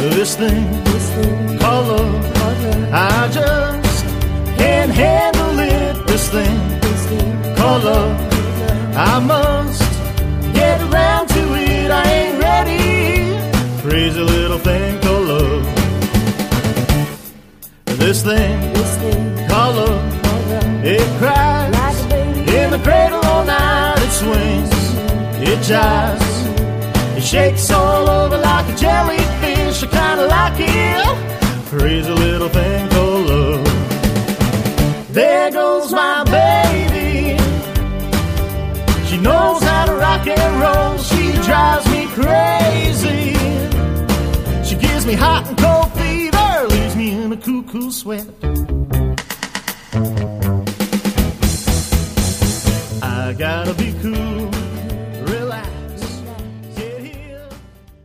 This thing called love, I just can't handle it. This thing called love, I must get around to it. I ain't ready. Crazy little thing called love. This thing called love, it cries in the cradle all night. It swings, it jives, it shakes all over like a jellyfish. I kinda like it. Crazy little thing called love. There goes my baby. She knows how to rock and roll. She drives me crazy. She gives me hot and cold fever, leaves me in a cuckoo sweat. I gotta be cool.